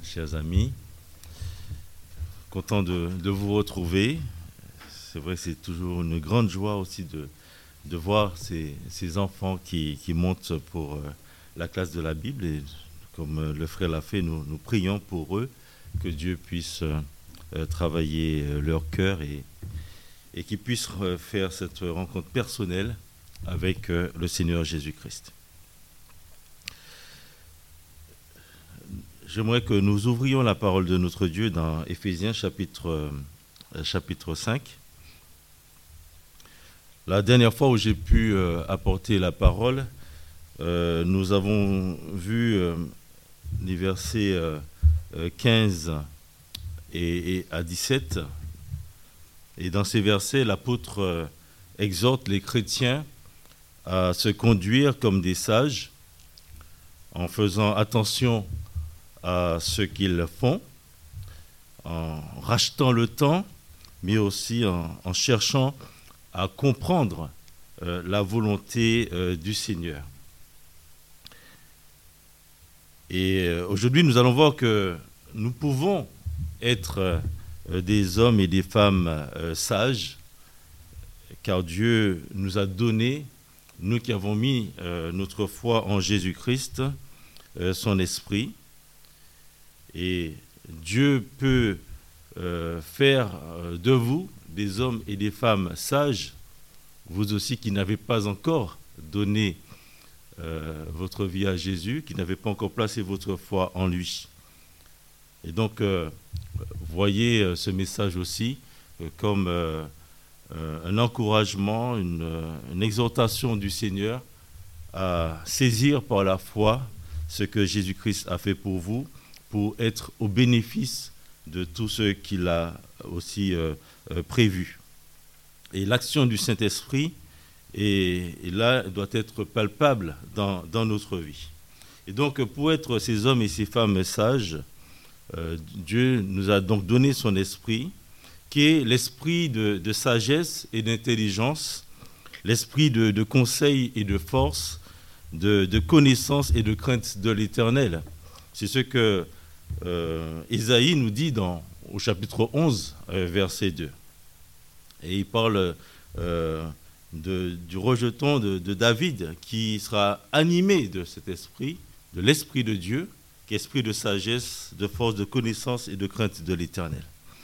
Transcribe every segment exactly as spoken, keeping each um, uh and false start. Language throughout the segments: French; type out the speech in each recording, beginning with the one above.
chers amis. Content de, de vous retrouver. C'est vrai que c'est toujours une grande joie aussi de, de voir ces, ces enfants qui, qui montent pour euh, la classe de la Bible. Et comme euh, le frère l'a fait, nous, nous prions pour eux, que Dieu puisse euh, travailler euh, leur cœur et, et qu'ils puissent euh, faire cette rencontre personnelle avec euh, le Seigneur Jésus-Christ. J'aimerais que nous ouvrions la parole de notre Dieu dans Éphésiens chapitre, euh, chapitre cinq. La dernière fois où j'ai pu euh, apporter la parole, euh, nous avons vu euh, les versets euh, quinze et, et à dix-sept. Et dans ces versets, l'apôtre euh, exhorte les chrétiens à se conduire comme des sages, en faisant attention à ce qu'ils font, en rachetant le temps, mais aussi en, en cherchant à comprendre euh, la volonté euh, du Seigneur. Et euh, aujourd'hui, nous allons voir que nous pouvons être euh, des hommes et des femmes euh, sages, car Dieu nous a donné, nous qui avons mis euh, notre foi en Jésus-Christ, euh, son esprit. Et Dieu peut euh, faire de vous des hommes et des femmes sages, vous aussi qui n'avez pas encore donné euh, votre vie à Jésus, qui n'avez pas encore placé votre foi en lui. Et donc, euh, voyez euh, ce message aussi euh, comme euh, euh, un encouragement, une, euh, une exhortation du Seigneur à saisir par la foi ce que Jésus-Christ a fait pour vous, pour être au bénéfice de tout ce qu'il a aussi euh, euh, prévu. Et l'action du Saint-Esprit est, est là, doit être palpable dans, dans notre vie. Et donc, pour être ces hommes et ces femmes sages, euh, Dieu nous a donc donné son esprit, qui est l'esprit de, de sagesse et d'intelligence, l'esprit de, de conseil et de force, de, de connaissance et de crainte de l'Éternel. C'est ce que Euh, Ésaïe nous dit dans, au chapitre onze, euh, verset deux. Et il parle euh, de, du rejeton de, de David qui sera animé de cet esprit, de l'esprit de Dieu, qui est esprit de sagesse, de force, de connaissance et de crainte de l'Éternel.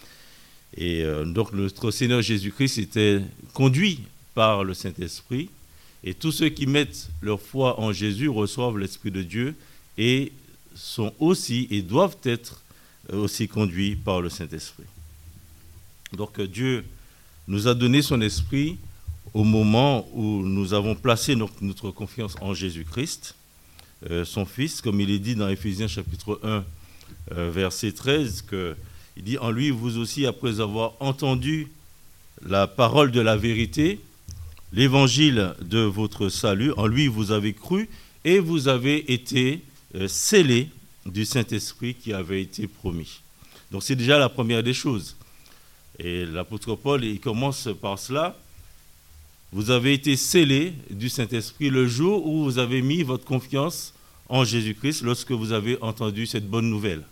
Et euh, donc notre Seigneur Jésus-Christ était conduit par le Saint-Esprit, et tous ceux qui mettent leur foi en Jésus reçoivent l'Esprit de Dieu et sont aussi et doivent être aussi conduits par le Saint-Esprit. Donc Dieu nous a donné son esprit au moment où nous avons placé notre, notre confiance en Jésus-Christ, euh, son Fils, comme il est dit dans Éphésiens chapitre un, euh, verset treize, que, il dit « En lui, vous aussi, après avoir entendu la parole de la vérité, l'évangile de votre salut, en lui vous avez cru et vous avez été Euh, scellé du Saint-Esprit qui avait été promis. » Donc c'est déjà la première des choses. Et l'apôtre Paul, il commence par cela. Vous avez été scellé du Saint-Esprit le jour où vous avez mis votre confiance en Jésus-Christ, lorsque vous avez entendu cette bonne nouvelle.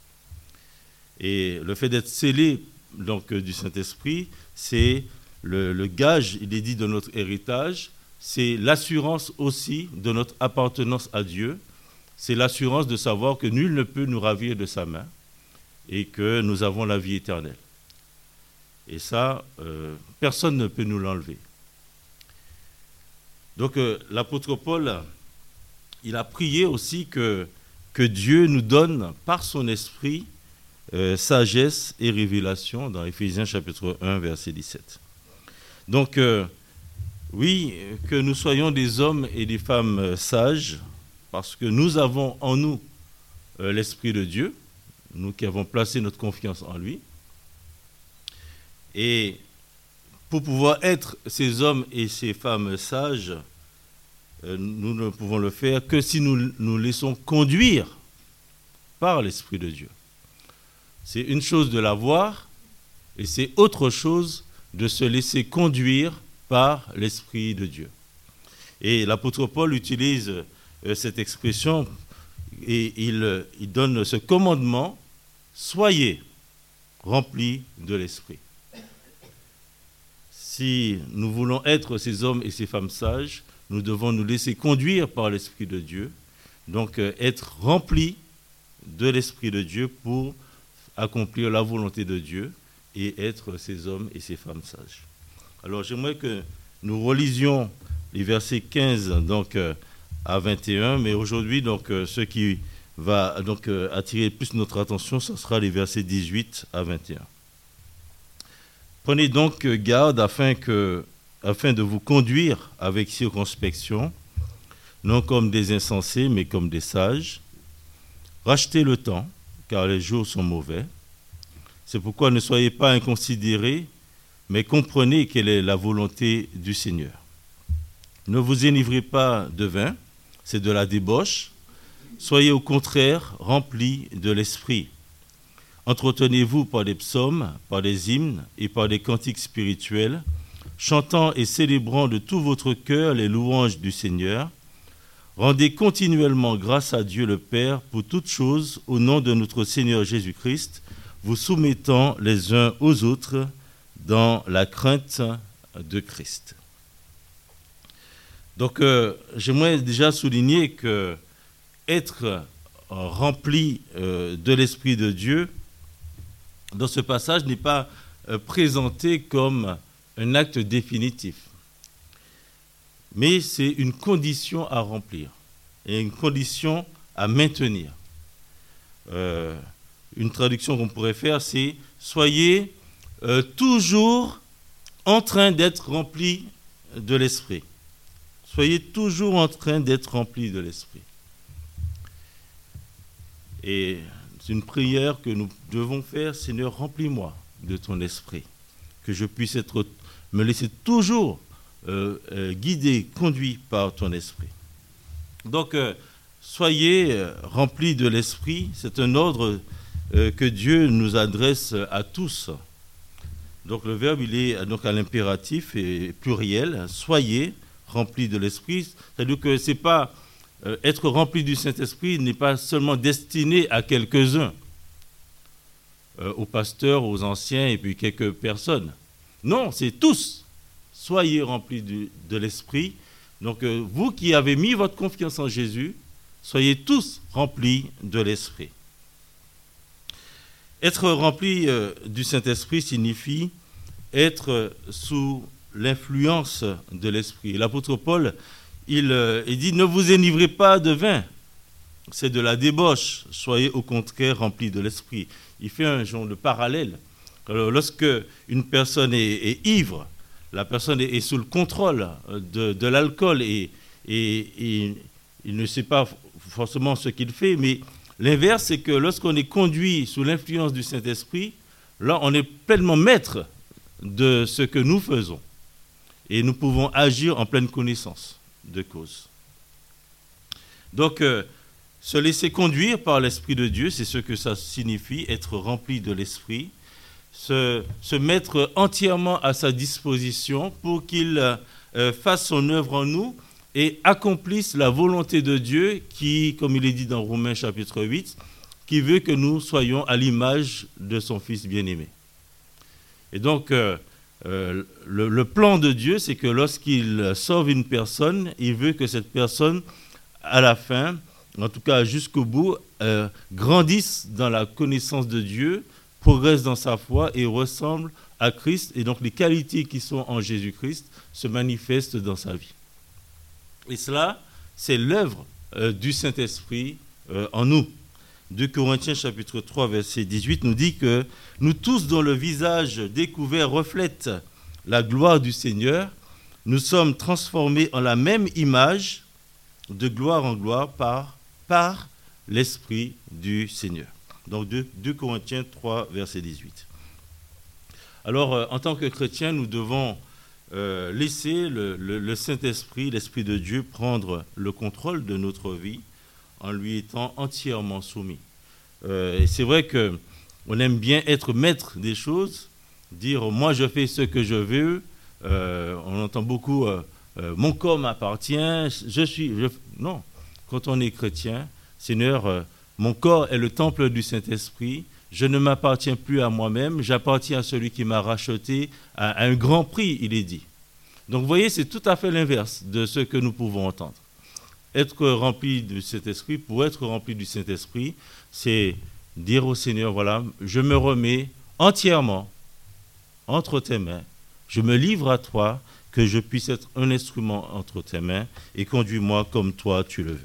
Et le fait d'être scellé donc, du Saint-Esprit, c'est le, le gage, il est dit, de notre héritage, c'est l'assurance aussi de notre appartenance à Dieu. C'est l'assurance de savoir que nul ne peut nous ravir de sa main et que nous avons la vie éternelle. Et ça, euh, personne ne peut nous l'enlever. Donc euh, l'apôtre Paul, il a prié aussi que, que Dieu nous donne par son esprit euh, sagesse et révélation dans Éphésiens chapitre un, verset dix-sept. Donc euh, oui, que nous soyons des hommes et des femmes euh, sages, parce que nous avons en nous euh, l'Esprit de Dieu, nous qui avons placé notre confiance en lui. Et pour pouvoir être ces hommes et ces femmes sages, euh, nous ne pouvons le faire que si nous nous laissons conduire par l'Esprit de Dieu. C'est une chose de l'avoir, et c'est autre chose de se laisser conduire par l'Esprit de Dieu. Et l'apôtre Paul utilise cette expression et il, il donne ce commandement soyez remplis de l'Esprit. Si nous voulons être ces hommes et ces femmes sages, nous devons nous laisser conduire par l'Esprit de Dieu, donc euh, être remplis de l'Esprit de Dieu pour accomplir la volonté de Dieu et être ces hommes et ces femmes sages. Alors j'aimerais que nous relisions les versets quinze donc, euh, à vingt et un, mais aujourd'hui, donc, euh, ce qui va donc, euh, attirer plus notre attention, ce sera les versets dix-huit à vingt et un. Prenez donc garde afin, que, afin de vous conduire avec circonspection, non comme des insensés, mais comme des sages. Rachetez le temps, car les jours sont mauvais. C'est pourquoi ne soyez pas inconsidérés, mais comprenez quelle est la volonté du Seigneur. Ne vous enivrez pas de vin, c'est de la débauche. Soyez au contraire remplis de l'esprit. Entretenez-vous par des psaumes, par des hymnes et par des cantiques spirituels, chantant et célébrant de tout votre cœur les louanges du Seigneur. Rendez continuellement grâce à Dieu le Père pour toutes choses au nom de notre Seigneur Jésus-Christ, vous soumettant les uns aux autres dans la crainte de Christ. Donc, euh, j'aimerais déjà souligner que être rempli euh, de l'Esprit de Dieu, dans ce passage, n'est pas euh, présenté comme un acte définitif, mais c'est une condition à remplir et une condition à maintenir. Euh, une traduction qu'on pourrait faire, c'est « Soyez euh, toujours en train d'être remplis de l'Esprit ». Soyez toujours en train d'être remplis de l'Esprit. Et c'est une prière que nous devons faire. Seigneur, remplis-moi de ton esprit, que je puisse être, me laisser toujours euh, euh, guider, conduit par ton esprit. Donc, euh, soyez euh, remplis de l'esprit. C'est un ordre euh, que Dieu nous adresse à tous. Donc, le verbe, il est donc à l'impératif et pluriel. Soyez remplis de l'esprit. C'est-à-dire que c'est pas euh, être rempli du Saint-Esprit n'est pas seulement destiné à quelques-uns, euh, aux pasteurs, aux anciens et puis quelques personnes. Non, c'est tous. Soyez remplis du, de l'esprit. Donc, euh, vous qui avez mis votre confiance en Jésus, soyez tous remplis de l'esprit. Être rempli euh, du Saint-Esprit signifie être sous l'influence de l'esprit. L'apôtre Paul, il, euh, il dit « Ne vous enivrez pas de vin, c'est de la débauche, soyez au contraire remplis de l'esprit. » Il fait un genre de parallèle. Alors, lorsque une personne est, est ivre, la personne est, est sous le contrôle de, de l'alcool et, et, et il ne sait pas forcément ce qu'il fait, mais l'inverse, c'est que lorsqu'on est conduit sous l'influence du Saint-Esprit, là, on est pleinement maître de ce que nous faisons. Et nous pouvons agir en pleine connaissance de cause. Donc, euh, se laisser conduire par l'Esprit de Dieu, c'est ce que ça signifie, être rempli de l'Esprit, se, se mettre entièrement à sa disposition pour qu'il euh, fasse son œuvre en nous et accomplisse la volonté de Dieu qui, comme il est dit dans Romains chapitre huit, qui veut que nous soyons à l'image de son Fils bien-aimé. Et donc, euh, Euh, le, le plan de Dieu, c'est que lorsqu'il sauve une personne, il veut que cette personne, à la fin, en tout cas jusqu'au bout, euh, grandisse dans la connaissance de Dieu, progresse dans sa foi et ressemble à Christ. Et donc les qualités qui sont en Jésus-Christ se manifestent dans sa vie. Et cela, c'est l'œuvre euh, du Saint-Esprit euh, en nous. deux Corinthiens chapitre trois, verset dix-huit nous dit que nous tous dont le visage découvert reflète la gloire du Seigneur, nous sommes transformés en la même image de gloire en gloire par, par l'Esprit du Seigneur. Donc deux Corinthiens trois, verset dix-huit. Alors euh, en tant que chrétiens, nous devons euh, laisser le, le, le Saint-Esprit, l'Esprit de Dieu prendre le contrôle de notre vie, en lui étant entièrement soumis. Euh, et c'est vrai qu'on aime bien être maître des choses, dire « moi je fais ce que je veux euh, », on entend beaucoup euh, euh, « mon corps m'appartient, je suis… Je... » Non, quand on est chrétien, Seigneur, euh, mon corps est le temple du Saint-Esprit, je ne m'appartiens plus à moi-même, j'appartiens à celui qui m'a racheté à un grand prix, il est dit. Donc vous voyez, c'est tout à fait l'inverse de ce que nous pouvons entendre. Être rempli du Saint-Esprit, pour être rempli du Saint-Esprit, c'est dire au Seigneur, voilà, je me remets entièrement entre tes mains, je me livre à toi, que je puisse être un instrument entre tes mains et conduis-moi comme toi tu le veux.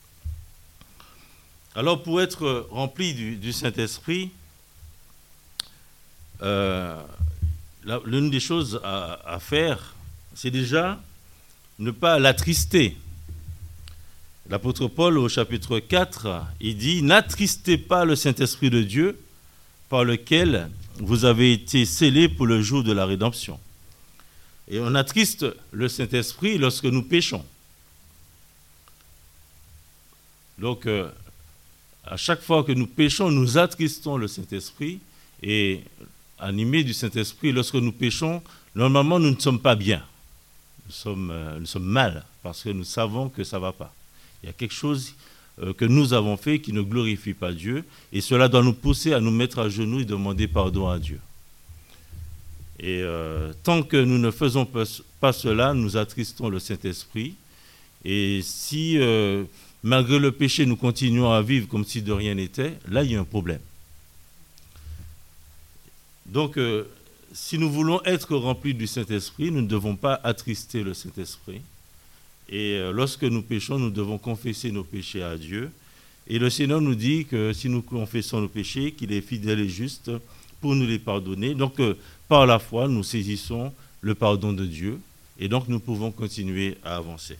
Alors pour être rempli du, du Saint-Esprit, euh, l'une des choses à, à faire, c'est déjà ne pas l'attrister. L'apôtre Paul, au chapitre quatre, il dit « N'attristez pas le Saint-Esprit de Dieu, par lequel vous avez été scellés pour le jour de la rédemption. » Et on attriste le Saint-Esprit lorsque nous péchons. Donc, euh, à chaque fois que nous péchons, nous attristons le Saint-Esprit. Et animés du Saint-Esprit, lorsque nous péchons, normalement, nous ne sommes pas bien. Nous sommes, euh, nous sommes mal, parce que nous savons que ça ne va pas. Il y a quelque chose euh, que nous avons fait qui ne glorifie pas Dieu. Et cela doit nous pousser à nous mettre à genoux et demander pardon à Dieu. Et euh, tant que nous ne faisons pas cela, nous attristons le Saint-Esprit. Et si, euh, malgré le péché, nous continuons à vivre comme si de rien n'était, là, il y a un problème. Donc, euh, si nous voulons être remplis du Saint-Esprit, nous ne devons pas attrister le Saint-Esprit. Et euh, lorsque nous péchons, nous devons confesser nos péchés à Dieu. Et le Seigneur nous dit que si nous confessons nos péchés, qu'il est fidèle et juste pour nous les pardonner. Donc, euh, par la foi, nous saisissons le pardon de Dieu et donc nous pouvons continuer à avancer.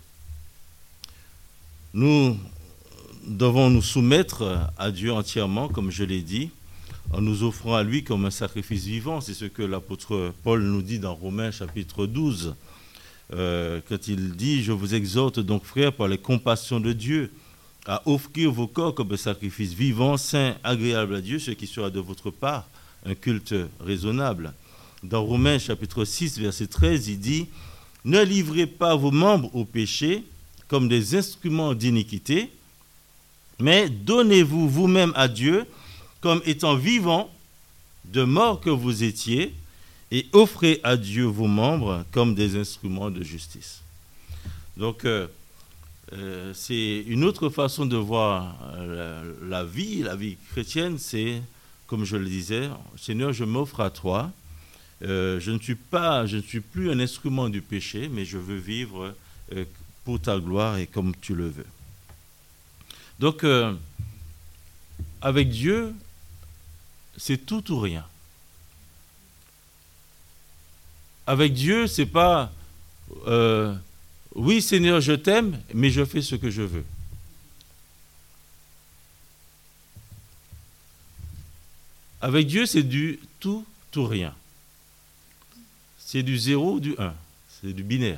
Nous devons nous soumettre à Dieu entièrement, comme je l'ai dit, en nous offrant à lui comme un sacrifice vivant. C'est ce que l'apôtre Paul nous dit dans Romains chapitre douze, euh, quand il dit « Je vous exhorte donc, frères, par les compassions de Dieu, à offrir vos corps comme un sacrifice vivant, saint, agréable à Dieu, ce qui sera de votre part un culte raisonnable. » Dans Romains chapitre six, verset treize, il dit « Ne livrez pas vos membres au péché comme des instruments d'iniquité, mais donnez-vous vous-même à Dieu comme étant vivants, de mort que vous étiez, et offrez à Dieu vos membres comme des instruments de justice. » Donc, euh, euh, c'est une autre façon de voir euh, la, la vie, la vie chrétienne, c'est, comme je le disais, « Seigneur, je m'offre à toi. Euh, je ne suis pas, je ne suis plus un instrument du péché, mais je veux vivre euh, pour ta gloire et comme tu le veux. » Donc, euh, avec Dieu, c'est tout ou rien. Avec Dieu, c'est pas euh, oui Seigneur, je t'aime, mais je fais ce que je veux. Avec Dieu, c'est du tout ou rien. C'est du zéro ou du un. C'est du binaire.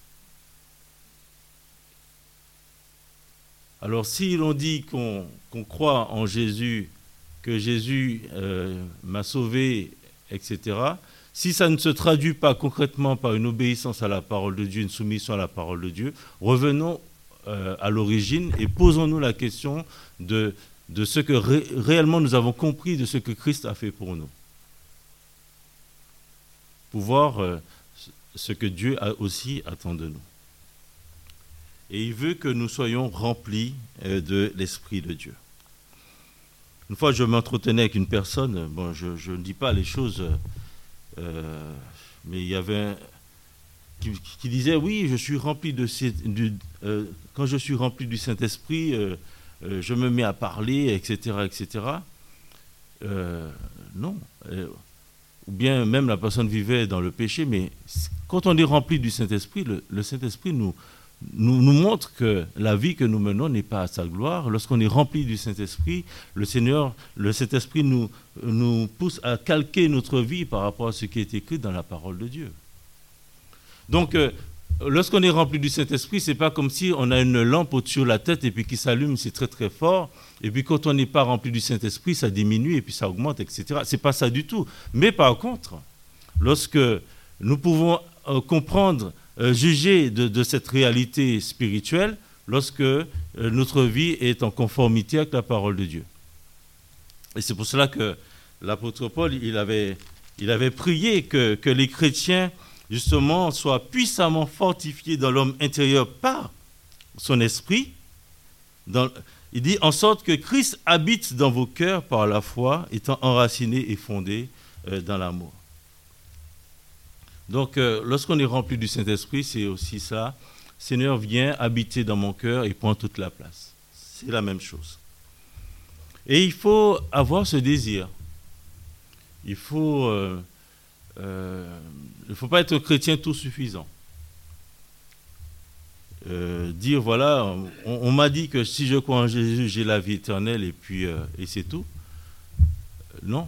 Alors, si l'on dit qu'on qu'on croit en Jésus, que Jésus euh, m'a sauvé, et cetera, si ça ne se traduit pas concrètement par une obéissance à la parole de Dieu, une soumission à la parole de Dieu, revenons euh, à l'origine et posons-nous la question de, de ce que ré, réellement nous avons compris de ce que Christ a fait pour nous. Pour voir euh, ce que Dieu a aussi attend de nous. Et il veut que nous soyons remplis euh, de l'Esprit de Dieu. Une fois, je m'entretenais avec une personne, bon, je, je ne dis pas les choses, euh, mais il y avait un qui, qui disait, oui, je suis rempli de, du, euh, quand je suis rempli du Saint-Esprit, euh, euh, je me mets à parler, et cetera, et cetera. Euh, non. Euh, ou bien même la personne vivait dans le péché, mais quand on est rempli du Saint-Esprit, le, le Saint-Esprit nous, nous, nous montre que la vie que nous menons n'est pas à sa gloire. Lorsqu'on est rempli du Saint-Esprit, le Seigneur, le Saint-Esprit nous, nous pousse à calquer notre vie par rapport à ce qui est écrit dans la parole de Dieu. Donc, euh, lorsqu'on est rempli du Saint-Esprit, ce n'est pas comme si on a une lampe au-dessus de la tête et puis qui s'allume, c'est très très fort. Et puis quand on n'est pas rempli du Saint-Esprit, ça diminue et puis ça augmente, et cetera. Ce n'est pas ça du tout. Mais par contre, lorsque nous pouvons euh, comprendre, euh, juger de, de cette réalité spirituelle, lorsque euh, notre vie est en conformité avec la parole de Dieu. Et c'est pour cela que l'apôtre Paul, il avait, il avait prié que, que les chrétiens, justement, soient puissamment fortifiés dans l'homme intérieur par son esprit. Dans, il dit, en sorte que Christ habite dans vos cœurs par la foi, étant enraciné et fondé euh, dans l'amour. Donc, euh, lorsqu'on est rempli du Saint-Esprit, c'est aussi ça. Seigneur, viens habiter dans mon cœur et prends toute la place. C'est la même chose. Et il faut avoir ce désir. Il faut, euh, euh, il faut pas être un chrétien tout suffisant. Euh, dire voilà, on, on m'a dit que si je crois en Jésus, j'ai la vie éternelle et puis euh, et c'est tout. Non.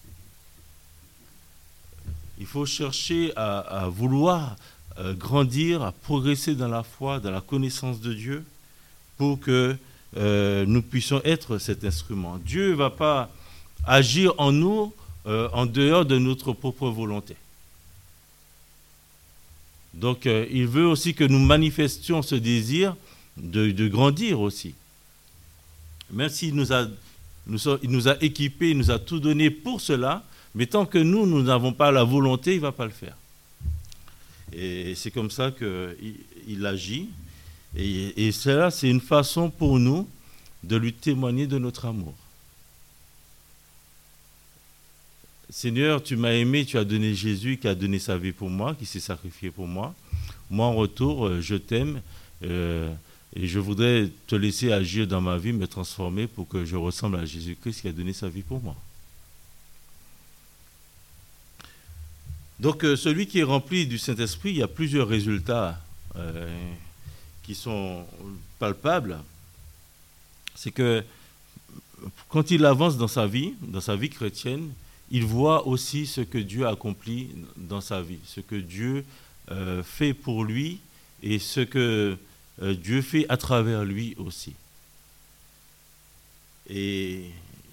Il faut chercher à, à vouloir euh, grandir, à progresser dans la foi, dans la connaissance de Dieu, pour que euh, nous puissions être cet instrument. Dieu ne va pas agir en nous euh, en dehors de notre propre volonté. Donc, euh, il veut aussi que nous manifestions ce désir de, de grandir aussi. Même s'il nous a, nous, il nous a équipés, il nous a tout donné pour cela, mais tant que nous, nous n'avons pas la volonté, il ne va pas le faire. Et c'est comme ça qu'il il agit. Et, et cela, c'est une façon pour nous de lui témoigner de notre amour. Seigneur, tu m'as aimé, tu as donné Jésus qui a donné sa vie pour moi, qui s'est sacrifié pour moi. Moi, en retour, je t'aime euh, et je voudrais te laisser agir dans ma vie, me transformer pour que je ressemble à Jésus-Christ qui a donné sa vie pour moi. Donc, euh, celui qui est rempli du Saint-Esprit, il y a plusieurs résultats euh, qui sont palpables. C'est que quand il avance dans sa vie, dans sa vie chrétienne, il voit aussi ce que Dieu a accompli dans sa vie, ce que Dieu euh, fait pour lui et ce que euh, Dieu fait à travers lui aussi. Et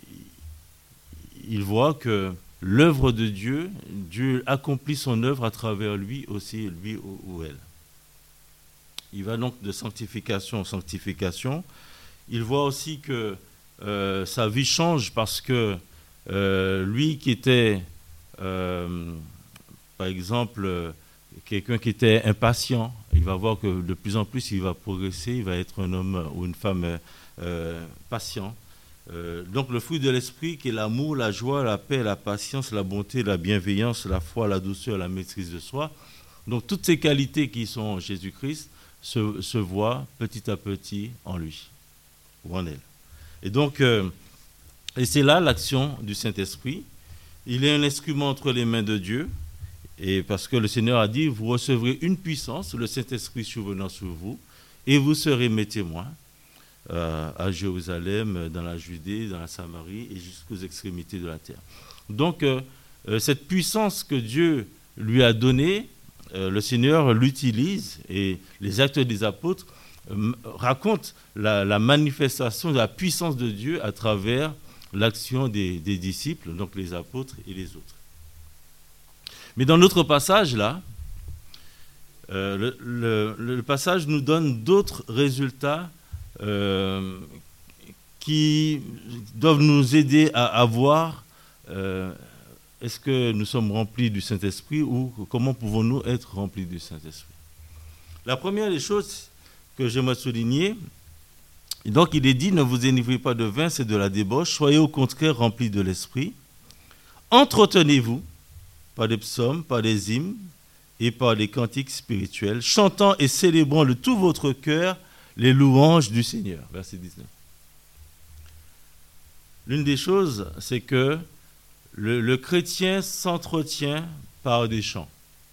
il voit que l'œuvre de Dieu, Dieu accomplit son œuvre à travers lui aussi, lui ou, ou elle. Il va donc de sanctification en sanctification. Il voit aussi que euh, sa vie change parce que Euh, lui qui était, euh, par exemple, euh, quelqu'un qui était impatient, il va voir que de plus en plus il va progresser, il va être un homme ou une femme euh, patient. Euh, donc le fruit de l'esprit qui est l'amour, la joie, la paix, la patience, la bonté, la bienveillance, la foi, la douceur, la maîtrise de soi. Donc toutes ces qualités qui sont en Jésus-Christ se, se voient petit à petit en lui ou en elle. Et donc euh, Et c'est là l'action du Saint-Esprit. Il est un instrument entre les mains de Dieu. Et parce que le Seigneur a dit, vous recevrez une puissance, le Saint-Esprit survenant sur vous, et vous serez mes témoins euh, à Jérusalem, dans la Judée, dans la Samarie et jusqu'aux extrémités de la terre. Donc, euh, cette puissance que Dieu lui a donnée, euh, le Seigneur l'utilise, et les actes des apôtres euh, racontent la, la manifestation de la puissance de Dieu à travers l'action des, des disciples, donc les apôtres et les autres. Mais dans notre passage là, euh, le, le, le passage nous donne d'autres résultats euh, qui doivent nous aider à, à voir euh, est-ce que nous sommes remplis du Saint-Esprit ou comment pouvons-nous être remplis du Saint-Esprit. La première des choses que j'aimerais souligner, donc il est dit, ne vous enivrez pas de vin, c'est de la débauche, soyez au contraire remplis de l'esprit, entretenez-vous par des psaumes, par des hymnes et par des cantiques spirituels, chantant et célébrant de tout votre cœur les louanges du Seigneur. Verset dix-neuf. L'une des choses, c'est que le, le chrétien s'entretient par des chants.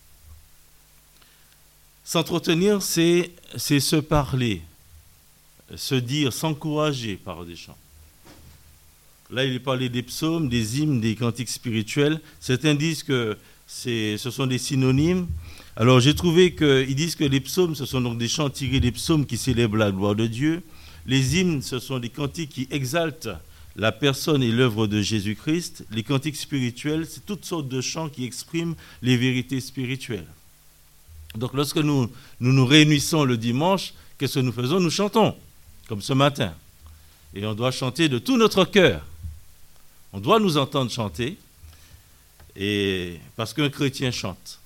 S'entretenir, c'est, c'est se parler, se dire, s'encourager par des chants. Là, il est parlé des psaumes, des hymnes, des cantiques spirituels. Certains disent que c'est, ce sont des synonymes. Alors, j'ai trouvé qu'ils disent que les psaumes, ce sont donc des chants tirés des psaumes qui célèbrent la gloire de Dieu. Les hymnes, ce sont des cantiques qui exaltent la personne et l'œuvre de Jésus-Christ. Les cantiques spirituels, c'est toutes sortes de chants qui expriment les vérités spirituelles. Donc, lorsque nous nous, nous réunissons le dimanche, qu'est-ce que nous faisons? Nous chantons, comme ce matin. Et on doit chanter de tout notre cœur. On doit nous entendre chanter, et parce qu'un chrétien chante.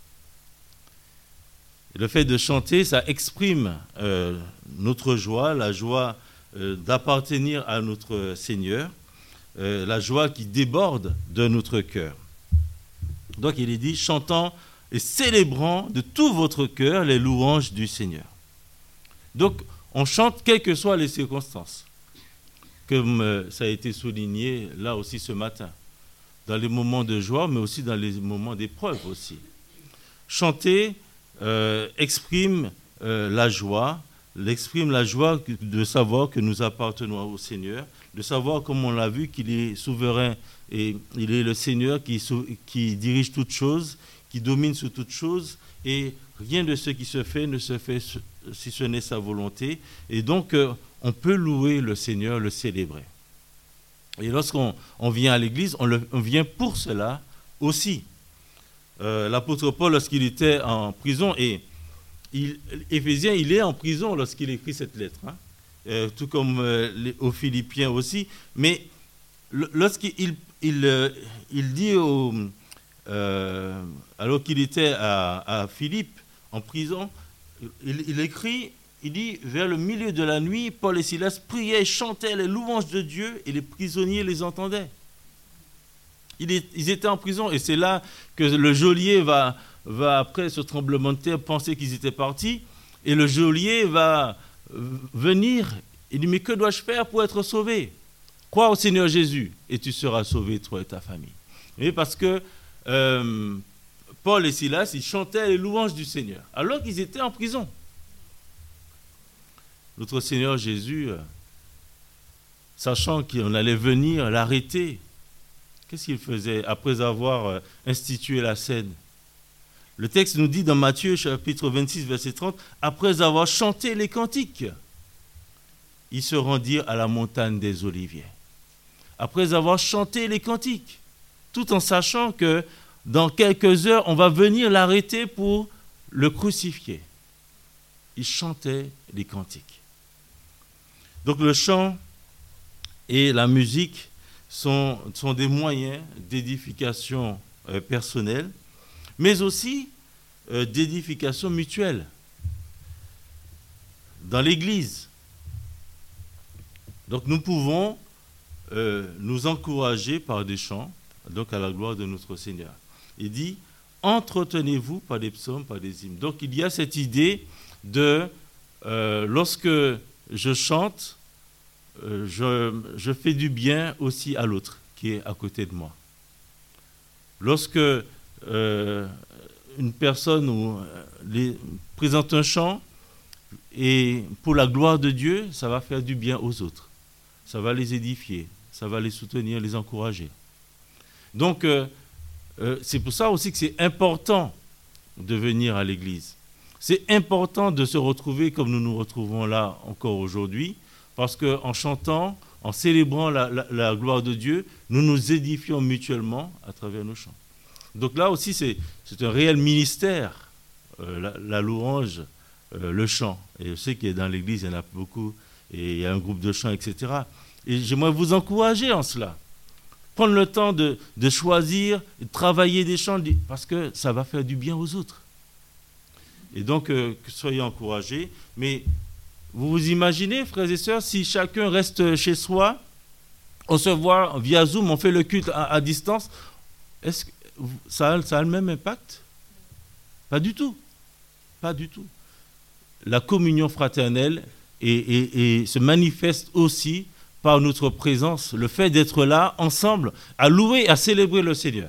Et le fait de chanter, ça exprime euh, notre joie, la joie euh, d'appartenir à notre Seigneur, euh, la joie qui déborde de notre cœur. Donc il est dit, chantant et célébrant de tout votre cœur les louanges du Seigneur. Donc on chante quelles que soient les circonstances, comme euh, ça a été souligné là aussi ce matin, dans les moments de joie, mais aussi dans les moments d'épreuve aussi. Chanter euh, exprime euh, la joie, exprime la joie de savoir que nous appartenons au Seigneur, de savoir, comme on l'a vu, qu'il est souverain et il est le Seigneur qui, qui dirige toutes choses, qui domine sur toutes choses, et rien de ce qui se fait ne se fait si ce n'est sa volonté. Et donc, euh, on peut louer le Seigneur, le célébrer. Et lorsqu'on on vient à l'église, on, le, on vient pour cela aussi. Euh, l'apôtre Paul, lorsqu'il était en prison, et il, Éphésien, il est en prison lorsqu'il écrit cette lettre, hein, euh, tout comme euh, les, aux Philippiens aussi. Mais le, lorsqu'il il, il, euh, il dit, au, euh, alors qu'il était à, à Philippe, en prison, il, il écrit... Il dit, vers le milieu de la nuit, Paul et Silas priaient et chantaient les louanges de Dieu et les prisonniers les entendaient. Ils étaient en prison et c'est là que le geôlier va, va, après ce tremblement de terre, penser qu'ils étaient partis. Et le geôlier va venir et dit, mais que dois-je faire pour être sauvé? Crois au Seigneur Jésus et tu seras sauvé, toi et ta famille. Et parce que euh, Paul et Silas, ils chantaient les louanges du Seigneur, alors qu'ils étaient en prison. Notre Seigneur Jésus, sachant qu'on allait venir l'arrêter, qu'est-ce qu'il faisait après avoir institué la scène? Le texte nous dit dans Matthieu chapitre vingt-six, verset trente, après avoir chanté les cantiques, ils se rendirent à la montagne des Oliviers. Après avoir chanté les cantiques, tout en sachant que dans quelques heures, on va venir l'arrêter pour le crucifier. Ils chantaient les cantiques. Donc le chant et la musique sont, sont des moyens d'édification euh, personnelle, mais aussi euh, d'édification mutuelle dans l'Église. Donc nous pouvons euh, nous encourager par des chants, donc à la gloire de notre Seigneur. Il dit, entretenez-vous par des psaumes, par des hymnes. Donc il y a cette idée de, euh, lorsque je chante, euh, je, je fais du bien aussi à l'autre qui est à côté de moi. Lorsque euh, une personne ou, les, présente un chant, et pour la gloire de Dieu, ça va faire du bien aux autres. Ça va les édifier, ça va les soutenir, les encourager. Donc, euh, euh, c'est pour ça aussi que c'est important de venir à l'église. C'est important de se retrouver comme nous nous retrouvons là encore aujourd'hui, parce qu'en chantant, en célébrant la, la, la gloire de Dieu, nous nous édifions mutuellement à travers nos chants. Donc là aussi, c'est, c'est un réel ministère, euh, la, la louange, euh, le chant. Et je sais qu'il y a dans l'église, il y en a beaucoup, et il y a un groupe de chants, et cetera. Et j'aimerais vous encourager en cela. Prendre le temps de, de choisir, de travailler des chants, parce que ça va faire du bien aux autres. Et donc, euh, soyez encouragés. Mais vous vous imaginez, frères et sœurs, si chacun reste chez soi, on se voit via Zoom, on fait le culte à, à distance, est-ce que ça a, ça a le même impact? Pas du tout. Pas du tout. La communion fraternelle et, et, et se manifeste aussi par notre présence, le fait d'être là ensemble, à louer, à célébrer le Seigneur.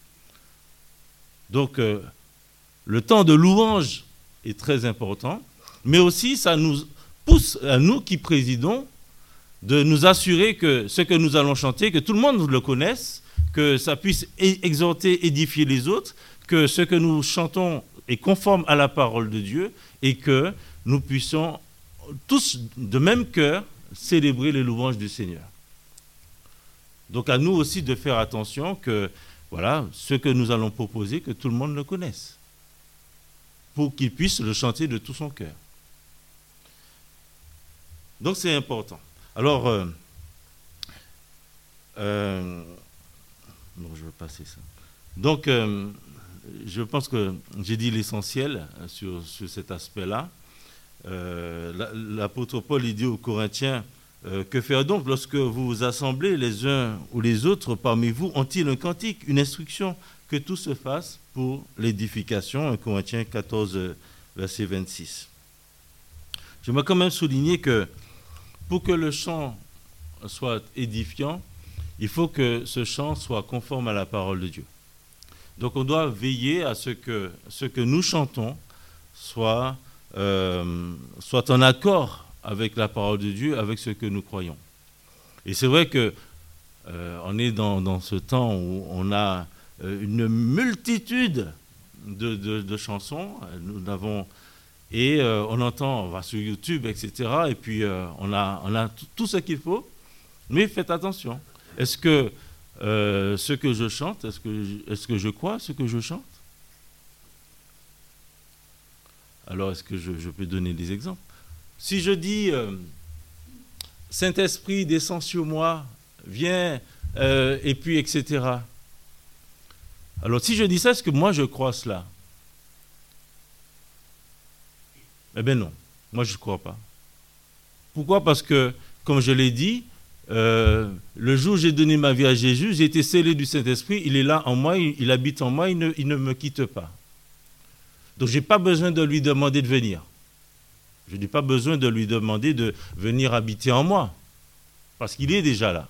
Donc, euh, le temps de louange est très important, mais aussi ça nous pousse, à nous qui présidons, de nous assurer que ce que nous allons chanter, que tout le monde le connaisse, que ça puisse exhorter, édifier les autres, que ce que nous chantons est conforme à la parole de Dieu et que nous puissions tous, de même cœur, célébrer les louanges du Seigneur. Donc à nous aussi de faire attention que, voilà, ce que nous allons proposer, que tout le monde le connaisse, pour qu'il puisse le chanter de tout son cœur. Donc c'est important. Alors, euh, euh, Donc, je vais passer ça. Donc, euh, je pense que j'ai dit l'essentiel sur, sur cet aspect-là. Euh, L'apôtre Paul, il dit aux Corinthiens, euh, que faire donc lorsque vous vous assemblez les uns ou les autres parmi vous? Ont-ils un cantique, une instruction? Que tout se fasse pour l'édification. un Corinthiens quatorze, verset vingt-six. J'aimerais quand même souligner que pour que le chant soit édifiant, il faut que ce chant soit conforme à la parole de Dieu. Donc on doit veiller à ce que ce que nous chantons soit, euh, soit en accord avec la parole de Dieu, avec ce que nous croyons. Et c'est vrai que euh, on est dans, dans ce temps où on a une multitude de, de, de chansons. Nous avons, et euh, on entend, on va sur YouTube, et cetera. Et puis euh, on a, on a tout ce qu'il faut. Mais faites attention. Est-ce que euh, ce que je chante, est-ce que, est-ce que je crois ce que je chante? Alors, est-ce que je, je peux donner des exemples? Si je dis euh, Saint-Esprit, descends sur moi, viens, euh, et puis, et cetera. Alors, si je dis ça, est-ce que moi je crois cela? Eh bien non, moi je ne crois pas. Pourquoi? Parce que, comme je l'ai dit, euh, le jour où j'ai donné ma vie à Jésus, j'ai été scellé du Saint-Esprit, il est là en moi, il, il habite en moi, il ne, il ne me quitte pas. Donc je n'ai pas besoin de lui demander de venir. Je n'ai pas besoin de lui demander de venir habiter en moi, parce qu'il est déjà là.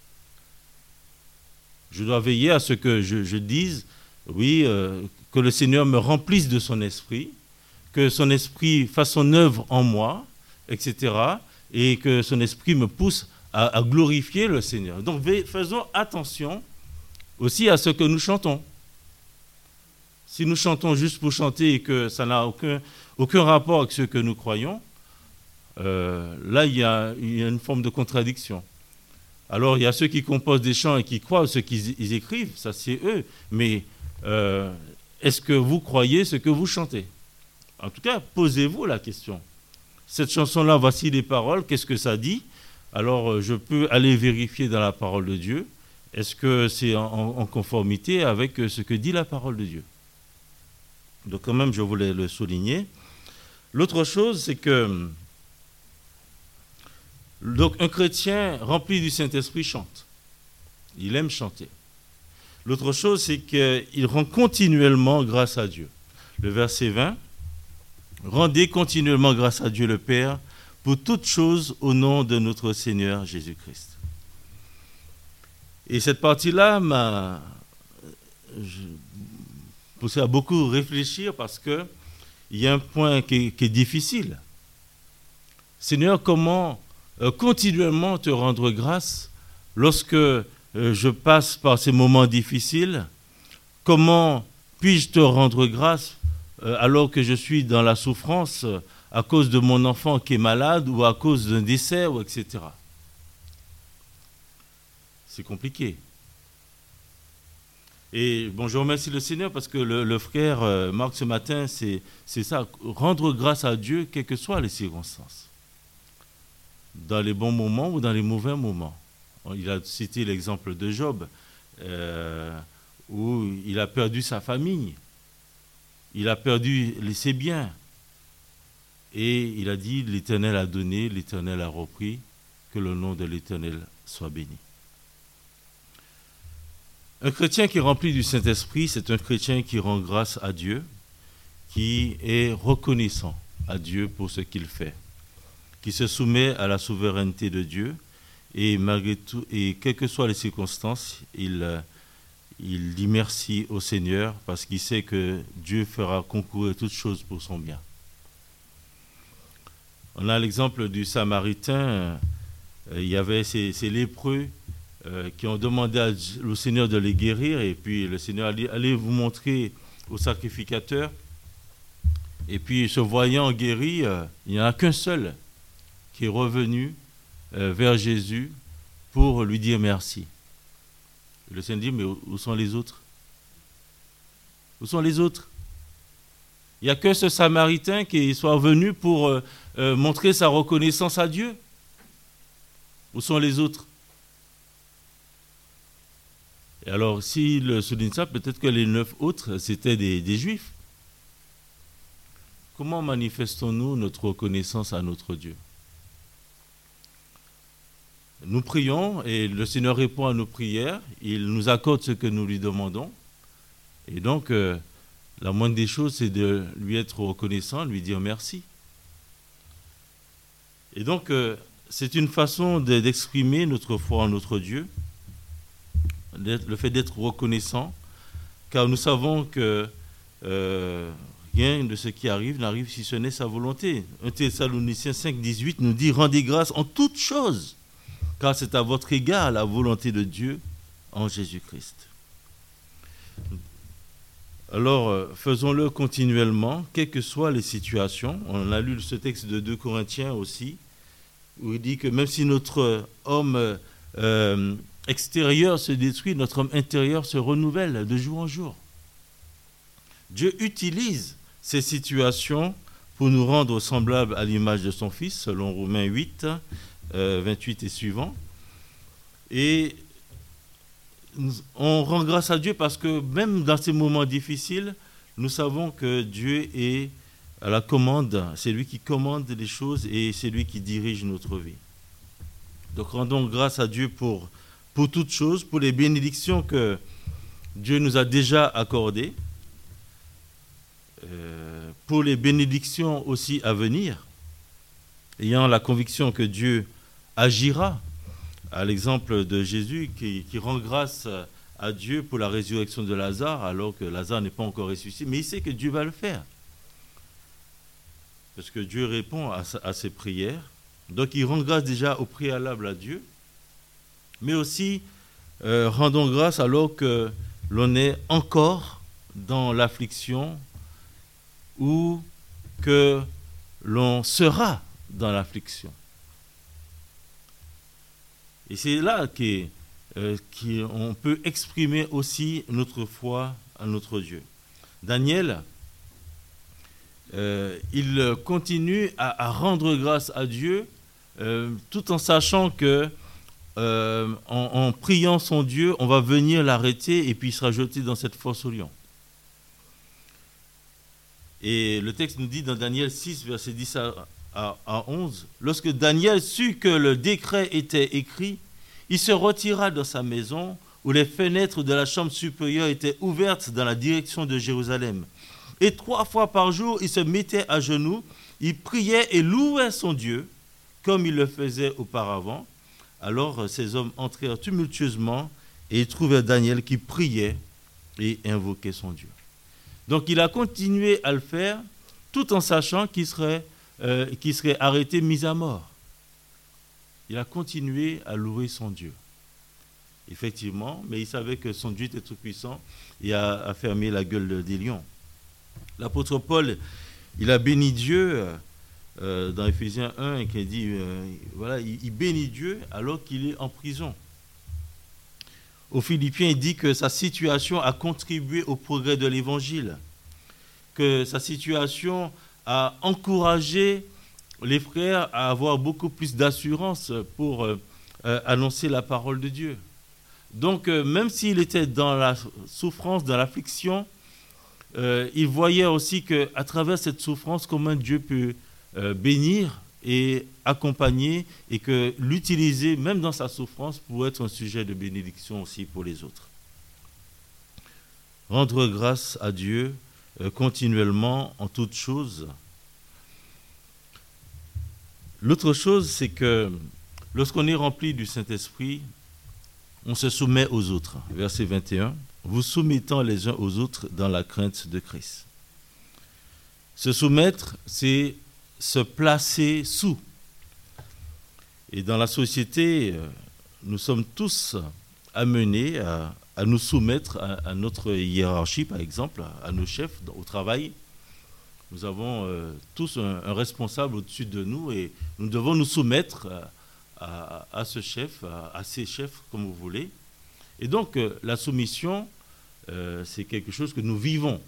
Je dois veiller à ce que je, je dise, oui, euh, que le Seigneur me remplisse de son esprit, que son esprit fasse son œuvre en moi, et cetera, et que son esprit me pousse à, à glorifier le Seigneur. Donc faisons attention aussi à ce que nous chantons. Si nous chantons juste pour chanter et que ça n'a aucun, aucun rapport avec ce que nous croyons, euh, là il y, a, il y a une forme de contradiction. Alors, il y a ceux qui composent des chants et qui croient ce qu'ils écrivent, ça c'est eux. Mais euh, est-ce que vous croyez ce que vous chantez? En tout cas, posez-vous la question. Cette chanson-là, voici les paroles, qu'est-ce que ça dit? Alors, je peux aller vérifier dans la parole de Dieu. Est-ce que c'est en, en conformité avec ce que dit la parole de Dieu? Donc, quand même, je voulais le souligner. L'autre chose, c'est que donc un chrétien rempli du Saint-Esprit chante. Il aime chanter. L'autre chose, c'est qu'il rend continuellement grâce à Dieu. Le verset vingt, « Rendez continuellement grâce à Dieu le Père pour toutes choses au nom de notre Seigneur Jésus-Christ. » Et cette partie-là m'a poussé à beaucoup réfléchir parce qu'il y a un point qui est, qui est difficile. Seigneur, comment Euh, continuellement te rendre grâce lorsque euh, je passe par ces moments difficiles? Comment puis-je te rendre grâce euh, alors que je suis dans la souffrance euh, à cause de mon enfant qui est malade ou à cause d'un décès, ou et cetera. C'est compliqué. Et bon, je remercie le Seigneur parce que le, le frère euh, Marc ce matin, c'est ça, rendre grâce à Dieu quelles que soient les circonstances. Dans les bons moments ou dans les mauvais moments. Il a cité l'exemple de Job, euh, où il a perdu sa famille, il a perdu ses biens, et il a dit, l'Éternel a donné, l'Éternel a repris, que le nom de l'Éternel soit béni. Un chrétien qui est rempli du Saint-Esprit, c'est un chrétien qui rend grâce à Dieu, qui est reconnaissant à Dieu pour ce qu'il fait, qui se soumet à la souveraineté de Dieu, et malgré tout, et quelles que soient les circonstances, il, il dit merci au Seigneur parce qu'il sait que Dieu fera concourir toutes choses pour son bien. On a l'exemple du Samaritain, euh, il y avait ces, ces lépreux euh, qui ont demandé à, au Seigneur de les guérir, et puis le Seigneur a dit, allez vous montrer au sacrificateur, et puis se voyant guéri, euh, il n'y en a qu'un seul qui est revenu euh, vers Jésus pour lui dire merci. Le Seigneur dit, mais où sont les autres? Où sont les autres? Il n'y a que ce Samaritain qui soit venu pour euh, euh, montrer sa reconnaissance à Dieu. Où sont les autres? Et alors, s'il souligne ça, peut-être que les neuf autres, c'était des, des Juifs. Comment manifestons-nous notre reconnaissance à notre Dieu? Nous prions et le Seigneur répond à nos prières. Il nous accorde ce que nous lui demandons. Et donc, euh, la moindre des choses, c'est de lui être reconnaissant, lui dire merci. Et donc, euh, c'est une façon de, d'exprimer notre foi en notre Dieu, le fait d'être reconnaissant, car nous savons que euh, rien de ce qui arrive n'arrive si ce n'est sa volonté. un Thessaloniciens cinq, dix-huit nous dit « Rendez grâce en toutes choses, car c'est à votre égard la volonté de Dieu en Jésus-Christ. » Alors, euh, faisons-le continuellement, quelles que soient les situations. On a lu ce texte de deux Corinthiens aussi, où il dit que même si notre homme euh, extérieur se détruit, notre homme intérieur se renouvelle de jour en jour. Dieu utilise ces situations pour nous rendre semblables à l'image de son Fils, selon Romains huit, euh, vingt-huit et suivants. Et on rend grâce à Dieu parce que même dans ces moments difficiles, nous savons que Dieu est à la commande. C'est lui qui commande les choses et c'est lui qui dirige notre vie. Donc rendons grâce à Dieu pour, pour toutes choses, pour les bénédictions que Dieu nous a déjà accordées, euh, pour les bénédictions aussi à venir, ayant la conviction que Dieu agira, à l'exemple de Jésus qui, qui rend grâce à Dieu pour la résurrection de Lazare, alors que Lazare n'est pas encore ressuscité, mais il sait que Dieu va le faire. Parce que Dieu répond à, à ses prières. Donc il rend grâce déjà au préalable à Dieu, mais aussi euh, rendons grâce alors que l'on est encore dans l'affliction ou que l'on sera dans l'affliction. Et c'est là qu'on euh, peut exprimer aussi notre foi à notre Dieu. Daniel, euh, il continue à, à rendre grâce à Dieu euh, tout en sachant que euh, en, en priant son Dieu, on va venir l'arrêter et puis il sera jeté dans cette fosse aux lions. Et le texte nous dit dans Daniel six, versets dix à à onze, lorsque Daniel sut que le décret était écrit, il se retira dans sa maison où les fenêtres de la chambre supérieure étaient ouvertes dans la direction de Jérusalem. Et trois fois par jour, il se mettait à genoux, il priait et louait son Dieu, comme il le faisait auparavant. Alors ces hommes entrèrent tumultueusement et ils trouvèrent Daniel qui priait et invoquait son Dieu. Donc il a continué à le faire tout en sachant qu'il serait Euh, qui serait arrêté, mis à mort. Il a continué à louer son Dieu. Effectivement, mais il savait que son Dieu était tout puissant et a, a fermé la gueule des lions. L'apôtre Paul, il a béni Dieu euh, dans Éphésiens un, et qui dit, euh, voilà, il, il bénit Dieu alors qu'il est en prison. Aux Philippiens, il dit que sa situation a contribué au progrès de l'évangile, que sa situation a encouragé les frères à avoir beaucoup plus d'assurance pour euh, euh, annoncer la parole de Dieu. Donc, euh, même s'il était dans la souffrance, dans l'affliction, euh, il voyait aussi qu'à travers cette souffrance, comment Dieu peut euh, bénir et accompagner et que l'utiliser, même dans sa souffrance, pour être un sujet de bénédiction aussi pour les autres. Rendre grâce à Dieu Euh, continuellement en toutes choses. L'autre chose, c'est que lorsqu'on est rempli du Saint-Esprit, on se soumet aux autres. Verset vingt et un, vous soumettant les uns aux autres dans la crainte de Christ. Se soumettre, c'est se placer sous. Et dans la société, nous sommes tous amenés à à nous soumettre à, à notre hiérarchie, par exemple, à, à nos chefs au travail. Nous avons euh, tous un, un responsable au-dessus de nous et nous devons nous soumettre à, à, à ce chef, à, à ces chefs, comme vous voulez. Et donc, euh, la soumission, euh, c'est quelque chose que nous vivons.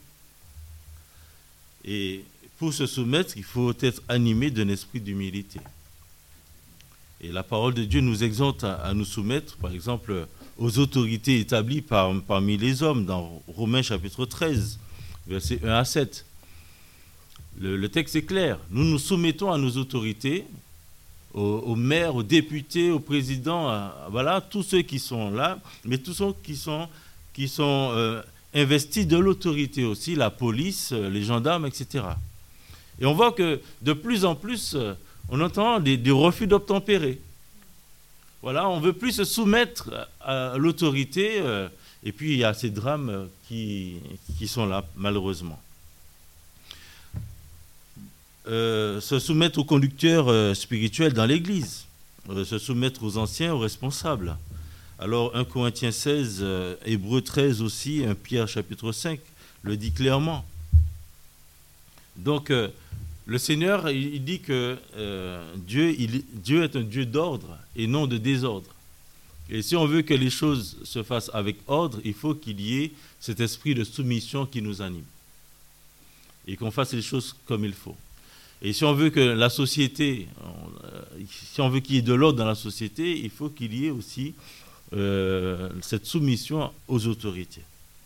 Et pour se soumettre, il faut être animé d'un esprit d'humilité. Et la parole de Dieu nous exhorte à, à nous soumettre, par exemple, aux autorités établies par, parmi les hommes, dans Romains chapitre treize, versets un à sept. Le, le texte est clair. Nous nous soumettons à nos autorités, aux, aux maires, aux députés, aux présidents, à, voilà, tous ceux qui sont là, mais tous ceux qui sont, qui sont euh, investis de l'autorité aussi, la police, les gendarmes, et cetera. Et on voit que de plus en plus, on entend des, des refus d'obtempérer. Voilà, on ne veut plus se soumettre à, à l'autorité, euh, et puis il y a ces drames qui, qui sont là, malheureusement. Euh, se soumettre aux conducteurs euh, spirituels dans l'Église, euh, se soumettre aux anciens, aux responsables. Alors, un Corinthiens seize, euh, Hébreux treize aussi, un Pierre chapitre cinq, le dit clairement. Donc, euh, le Seigneur, il, il dit que euh, Dieu, il, Dieu est un Dieu d'ordre et non de désordre. Et si on veut que les choses se fassent avec ordre, il faut qu'il y ait cet esprit de soumission qui nous anime. Et qu'on fasse les choses comme il faut. Et si on veut que la société, si on veut qu'il y ait de l'ordre dans la société, il faut qu'il y ait aussi euh, cette soumission aux autorités.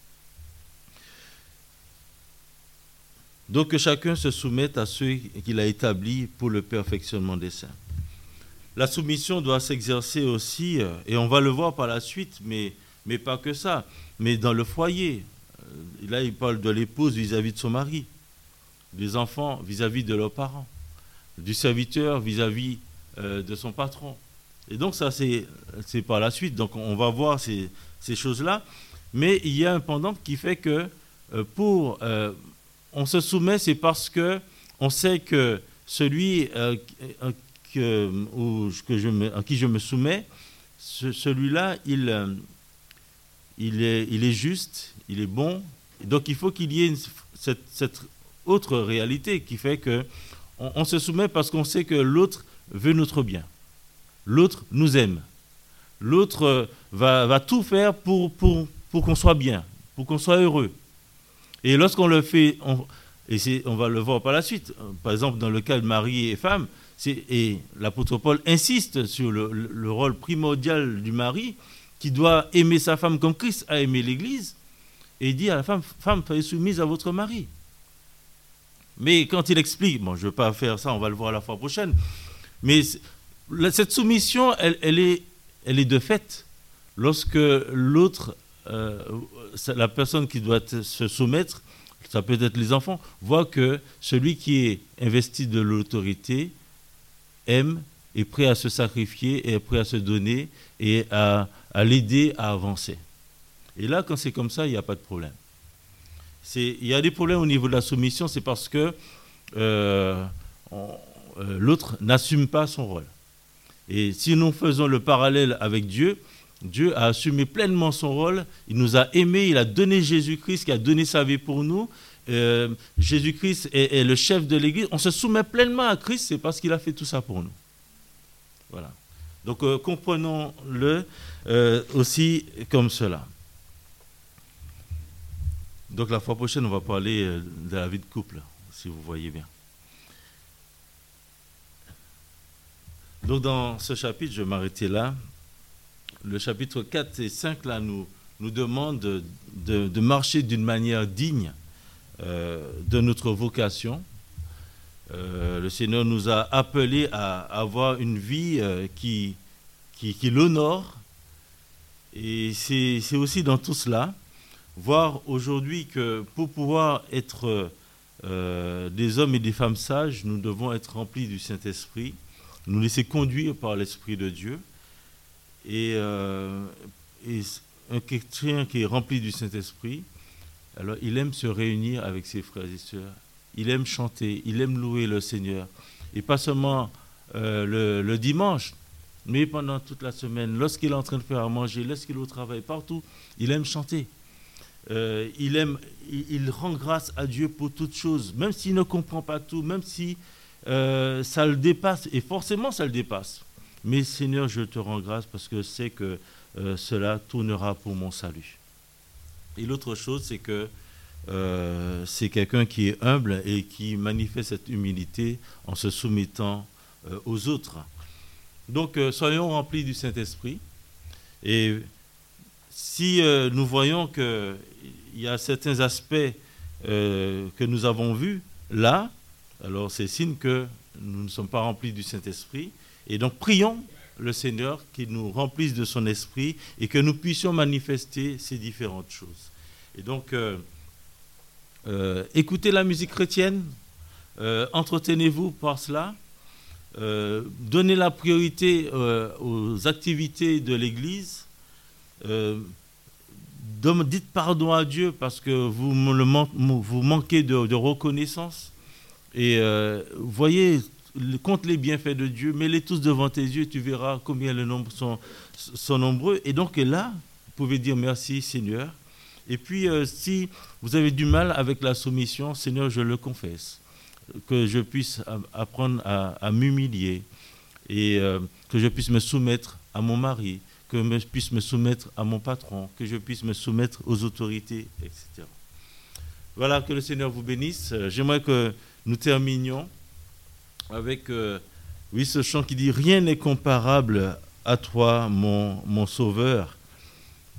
Donc que chacun se soumette à ceux qu'il a établis pour le perfectionnement des saints. La soumission doit s'exercer aussi, et on va le voir par la suite, mais, mais pas que ça, mais dans le foyer. Là, il parle de l'épouse vis-à-vis de son mari, des enfants vis-à-vis de leurs parents, du serviteur vis-à-vis euh, de son patron. Et donc ça, c'est, c'est par la suite. Donc on va voir ces, ces choses-là. Mais il y a un pendant qui fait que euh, pour... Euh, on se soumet, c'est parce qu'on sait que celui euh, que, où, que je me, à qui je me soumets, ce, celui-là, il, euh, il, est, il est juste, il est bon. Donc il faut qu'il y ait une, cette, cette autre réalité qui fait qu'on on se soumet parce qu'on sait que l'autre veut notre bien. L'autre nous aime. L'autre va, va tout faire pour, pour, pour qu'on soit bien, pour qu'on soit heureux. Et lorsqu'on le fait, on, et c'est, on va le voir par la suite, par exemple dans le cas de mari et femme, c'est, et l'apôtre Paul insiste sur le, le, le rôle primordial du mari qui doit aimer sa femme comme Christ a aimé l'Église, et il dit à la femme, femme, soyez soumise à votre mari. Mais quand il explique, bon je ne veux pas faire ça, on va le voir la fois prochaine, mais cette soumission, elle, elle, est, elle est de fait lorsque l'autre... Euh, la personne qui doit se soumettre, ça peut être les enfants, voit que celui qui est investi de l'autorité aime, est prêt à se sacrifier, est prêt à se donner et à, à l'aider à avancer. Et là, quand c'est comme ça, il n'y a pas de problème. C'est, il y a des problèmes au niveau de la soumission, c'est parce que euh, on, euh, l'autre n'assume pas son rôle. Et si nous faisons le parallèle avec Dieu, Dieu a assumé pleinement son rôle, il nous a aimés, il a donné Jésus-Christ qui a donné sa vie pour nous. Euh, Jésus-Christ est, est le chef de l'Église. On se soumet pleinement à Christ, c'est parce qu'il a fait tout ça pour nous. Voilà. Donc euh, comprenons-le euh, aussi comme cela. Donc la fois prochaine, on va parler euh, de la vie de couple, si vous voyez bien. Donc dans ce chapitre, je vais m'arrêter là. Le chapitre quatre et cinq là, nous, nous demandent de, de, de marcher d'une manière digne euh, de notre vocation. Euh, le Seigneur nous a appelés à avoir une vie euh, qui, qui, qui l'honore. Et c'est, c'est aussi dans tout cela, voir aujourd'hui que pour pouvoir être euh, des hommes et des femmes sages, nous devons être remplis du Saint-Esprit, nous laisser conduire par l'Esprit de Dieu. Et, euh, et un chrétien qui est rempli du Saint-Esprit, alors il aime se réunir avec ses frères et sœurs, il aime chanter, il aime louer le Seigneur. Et pas seulement euh, le, le dimanche, mais pendant toute la semaine, lorsqu'il est en train de faire à manger, lorsqu'il est au travail, partout, il aime chanter. Euh, il, aime, il, il rend grâce à Dieu pour toutes choses, même s'il ne comprend pas tout, même si euh, ça le dépasse, et forcément ça le dépasse. Mais Seigneur, je te rends grâce parce que je sais que euh, cela tournera pour mon salut. Et l'autre chose, c'est que euh, c'est quelqu'un qui est humble et qui manifeste cette humilité en se soumettant euh, aux autres. Donc, euh, soyons remplis du Saint-Esprit. Et si euh, nous voyons qu'il y a certains aspects euh, que nous avons vus là, alors c'est signe que nous ne sommes pas remplis du Saint-Esprit. Et donc prions le Seigneur qu'il nous remplisse de son esprit et que nous puissions manifester ces différentes choses. Et donc, euh, euh, écoutez la musique chrétienne, euh, entretenez-vous par cela, euh, donnez la priorité euh, aux activités de l'Église, euh, dites pardon à Dieu parce que vous, me le man- vous manquez de, de reconnaissance et euh, voyez, compte les bienfaits de Dieu, mets-les tous devant tes yeux, tu verras combien le nombre sont, sont nombreux. Et donc là, vous pouvez dire merci Seigneur. Et puis euh, si vous avez du mal avec la soumission, Seigneur, je le confesse, que je puisse apprendre à, à m'humilier et euh, que je puisse me soumettre à mon mari, que je puisse me soumettre à mon patron, que je puisse me soumettre aux autorités, et cetera. Voilà, que le Seigneur vous bénisse. J'aimerais que nous terminions avec euh, oui, ce chant qui dit « Rien n'est comparable à toi, mon, mon sauveur ».